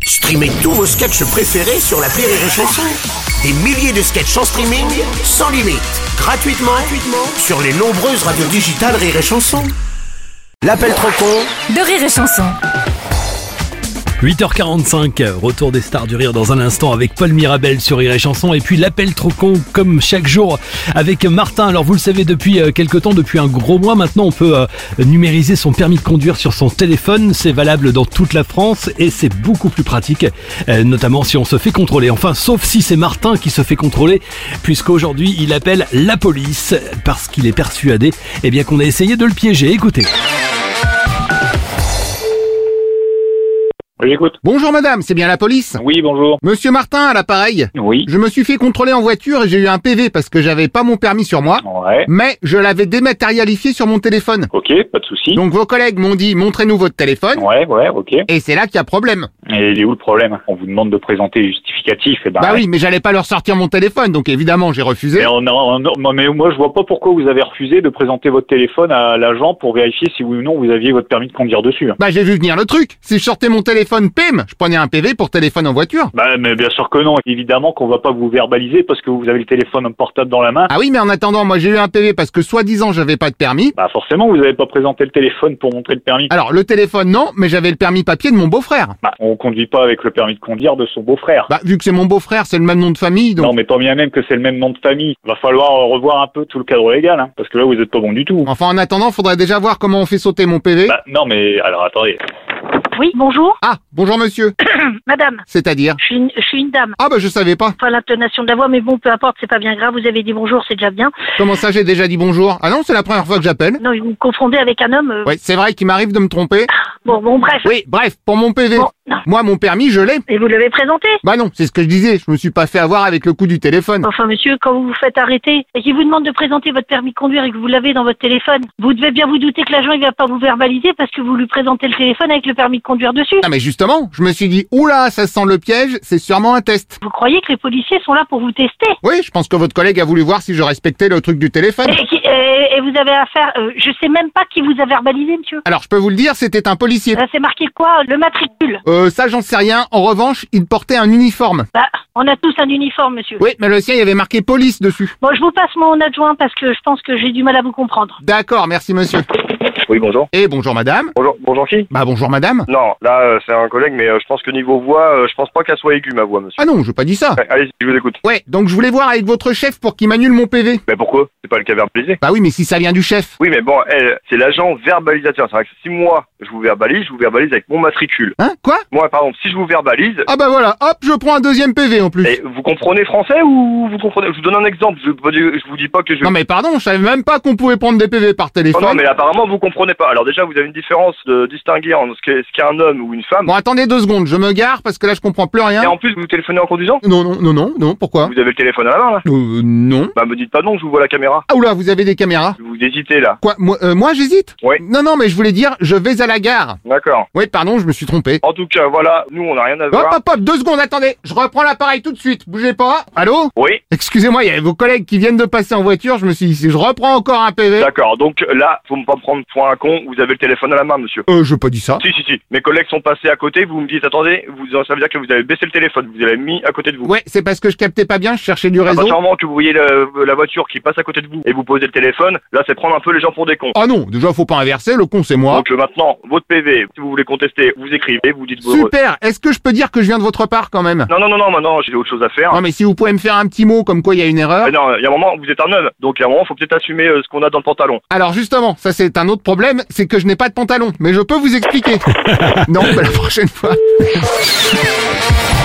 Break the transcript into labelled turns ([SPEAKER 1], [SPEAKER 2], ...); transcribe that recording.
[SPEAKER 1] Streamez tous vos sketchs préférés sur l'appli Rire et Chanson. Des milliers de sketchs en streaming, sans limite, gratuitement sur les nombreuses radios digitales Rire et Chanson. L'appel trop con
[SPEAKER 2] de Rire et Chanson.
[SPEAKER 3] 8h45, retour des stars du rire dans un instant avec Paul Mirabel sur Rire et Chanson, et puis l'appel trop con comme chaque jour avec Martin. Alors vous le savez, depuis quelques temps, depuis un gros mois maintenant, on peut numériser son permis de conduire sur son téléphone. C'est valable dans toute la France et c'est beaucoup plus pratique, notamment si on se fait contrôler. Enfin, sauf si c'est Martin qui se fait contrôler, puisqu'aujourd'hui il appelle la police parce qu'il est persuadé qu'on a essayé de le piéger. Écoutez.
[SPEAKER 4] J'écoute.
[SPEAKER 5] Bonjour madame, c'est bien la police?
[SPEAKER 4] Oui, bonjour.
[SPEAKER 5] Monsieur Martin à l'appareil.
[SPEAKER 4] Oui.
[SPEAKER 5] Je me suis fait contrôler en voiture et j'ai eu un PV parce que j'avais pas mon permis sur moi.
[SPEAKER 4] Ouais.
[SPEAKER 5] Mais je l'avais dématérialisé sur mon téléphone.
[SPEAKER 4] Ok, pas de souci.
[SPEAKER 5] Donc vos collègues m'ont dit montrez-nous votre téléphone.
[SPEAKER 4] Ouais, ok.
[SPEAKER 5] Et c'est là qu'il y a problème.
[SPEAKER 4] Et il est où le problème? On vous demande de présenter les justificatifs, et
[SPEAKER 5] Bah oui, mais j'allais pas leur sortir mon téléphone, donc évidemment j'ai refusé.
[SPEAKER 4] Mais moi je vois pas pourquoi vous avez refusé de présenter votre téléphone à l'agent pour vérifier si oui ou non vous aviez votre permis de conduire dessus.
[SPEAKER 5] Bah j'ai vu venir le truc. Si je sortais mon téléphone, PIM, je prenais un PV pour téléphone en voiture.
[SPEAKER 4] Bah mais bien sûr que non, évidemment qu'on va pas vous verbaliser parce que vous avez le téléphone portable dans la main.
[SPEAKER 5] Ah oui, mais en attendant, moi j'ai eu un PV parce que soi-disant j'avais pas de permis.
[SPEAKER 4] Bah forcément vous avez pas présenté le téléphone pour montrer le permis.
[SPEAKER 5] Alors le téléphone non, mais j'avais le permis papier de mon beau-frère.
[SPEAKER 4] Bah on conduit pas avec le permis de conduire de son beau-frère.
[SPEAKER 5] Bah vu que c'est mon beau-frère, c'est le même nom de famille, donc...
[SPEAKER 4] Non mais tant bien même que c'est le même nom de famille. Va falloir revoir un peu tout le cadre légal, hein, parce que là vous êtes pas bon du tout.
[SPEAKER 5] Enfin en attendant, faudrait déjà voir comment on fait sauter mon PV.
[SPEAKER 4] Bah non mais alors attendez.
[SPEAKER 6] Oui, bonjour.
[SPEAKER 5] Ah, bonjour monsieur.
[SPEAKER 6] Madame,
[SPEAKER 5] C'est-à-dire?
[SPEAKER 6] je suis une dame.
[SPEAKER 5] Ah bah je savais pas.
[SPEAKER 6] Enfin, l'intonation de la voix, mais bon, peu importe, c'est pas bien grave. Vous avez dit bonjour, c'est déjà bien.
[SPEAKER 5] Comment ça, j'ai déjà dit bonjour? Ah non, c'est la première fois que j'appelle.
[SPEAKER 6] Non, vous me confondez avec un homme.
[SPEAKER 5] Ouais, c'est vrai qu'il m'arrive de me tromper.
[SPEAKER 6] Bon, bref.
[SPEAKER 5] Oui, bref, pour mon PV.
[SPEAKER 6] Bon, non.
[SPEAKER 5] Moi, mon permis, je l'ai.
[SPEAKER 6] Et vous l'avez présenté?
[SPEAKER 5] Bah non, c'est ce que je disais, je me suis pas fait avoir avec le coup du téléphone.
[SPEAKER 6] Enfin, monsieur, quand vous vous faites arrêter et qu'il vous demande de présenter votre permis de conduire et que vous l'avez dans votre téléphone, vous devez bien vous douter que l'agent, il va pas vous verbaliser parce que vous lui présentez le téléphone avec le permis de conduire dessus.
[SPEAKER 5] Ah mais justement, je me suis dit, oula, ça sent le piège, c'est sûrement un test.
[SPEAKER 6] Vous croyez que les policiers sont là pour vous tester?
[SPEAKER 5] Oui, je pense que votre collègue a voulu voir si je respectais le truc du téléphone.
[SPEAKER 6] Et vous avez affaire... je sais même pas qui vous a verbalisé, monsieur.
[SPEAKER 5] Alors, je peux vous le dire, c'était un policier.
[SPEAKER 6] Là, c'est marqué quoi? Le matricule.
[SPEAKER 5] Ça, j'en sais rien. En revanche, il portait un uniforme.
[SPEAKER 6] Bah, on a tous un uniforme, monsieur.
[SPEAKER 5] Oui, mais le sien, il y avait marqué police dessus.
[SPEAKER 6] Bon, je vous passe mon adjoint parce que je pense que j'ai du mal à vous comprendre.
[SPEAKER 5] D'accord, merci monsieur.
[SPEAKER 7] Oui, bonjour.
[SPEAKER 5] Et bonjour madame.
[SPEAKER 7] Bonjour qui?
[SPEAKER 5] Bah bonjour madame.
[SPEAKER 7] Non, là, c'est un collègue, mais je pense que niveau voix, je pense pas qu'elle soit aiguë, ma voix, monsieur.
[SPEAKER 5] Ah non, je pas dit ça.
[SPEAKER 7] Ouais, allez, je vous écoute.
[SPEAKER 5] Ouais, donc je voulais voir avec votre chef pour qu'il m'annule mon PV.
[SPEAKER 7] Mais pourquoi? C'est pas le cas verbalisé.
[SPEAKER 5] Bah oui, mais si ça vient du chef.
[SPEAKER 7] Oui, mais bon, elle, c'est l'agent verbalisateur. C'est vrai que si moi, je vous verbalise avec mon matricule.
[SPEAKER 5] Hein? Quoi?
[SPEAKER 7] Moi, par exemple, si je vous verbalise...
[SPEAKER 5] Ah bah voilà, hop, je prends un deuxième PV en plus.
[SPEAKER 7] Et vous comprenez français ou vous comprenez... Je vous donne un exemple, je vous dis pas que je...
[SPEAKER 5] Non mais pardon, je savais même pas qu'on pouvait prendre des PV par téléphone.
[SPEAKER 7] Oh non, mais apparemment, vous comprenez pas. Alors déjà, vous avez une différence de distinguer entre ce qu'est un homme ou une femme.
[SPEAKER 5] Bon, attendez 2 secondes, je me gare parce que là je comprends plus rien.
[SPEAKER 7] Et en plus, vous téléphonez en conduisant?
[SPEAKER 5] Non, pourquoi?
[SPEAKER 7] Vous avez le téléphone à la main, là?
[SPEAKER 5] Non.
[SPEAKER 7] Bah, me dites pas non, je vous vois la caméra.
[SPEAKER 5] Ah oula, vous avez des caméras?
[SPEAKER 7] Vous hésitez, là.
[SPEAKER 5] Quoi? Moi j'hésite?
[SPEAKER 7] Oui.
[SPEAKER 5] Non, mais je voulais dire, je vais à la gare.
[SPEAKER 7] D'accord.
[SPEAKER 5] Oui, pardon, je me suis trompé.
[SPEAKER 7] En tout cas, voilà, nous, on n'a rien à voir.
[SPEAKER 5] Hop, 2 secondes, attendez, je reprends l'appareil tout de suite, bougez pas. Allô?
[SPEAKER 7] Oui.
[SPEAKER 5] Excusez-moi, il y a vos collègues qui viennent de passer en voiture, je me suis dit, si je reprends encore un PV...
[SPEAKER 7] D'accord, donc là, faut me pas prendre pour un con, vous avez le téléphone à la main, monsieur.
[SPEAKER 5] Je pas dit ça.
[SPEAKER 7] Si. Mes collègues sont passés à côté, vous me dites, attendez, ça veut dire que vous avez baissé le téléphone, vous l'avez mis à côté de vous.
[SPEAKER 5] Ouais, c'est parce que je captais pas bien, je cherchais du
[SPEAKER 7] À
[SPEAKER 5] réseau.
[SPEAKER 7] partir du moment que vous voyez la voiture qui passe à côté de vous et vous posez le téléphone, là, c'est prendre un peu les gens pour des cons.
[SPEAKER 5] Ah non, déjà faut pas inverser, le con c'est moi.
[SPEAKER 7] Donc maintenant, votre PV, si vous voulez contester, vous écrivez, vous dites...
[SPEAKER 5] Super, est-ce que je peux dire que je viens de votre part quand même?
[SPEAKER 7] Non, maintenant, j'ai autre chose à faire.
[SPEAKER 5] Non mais si vous pouvez me faire un petit mot comme quoi il y a une erreur.
[SPEAKER 7] Non, il y a un moment, vous êtes un homme, donc il y a un moment, faut peut-être assumer ce qu'on a dans le pantalon.
[SPEAKER 5] Alors justement, ça c'est un autre problème, c'est que je n'ai pas de pantalon, mais je peux vous expliquer. Non, bah, la prochaine fois.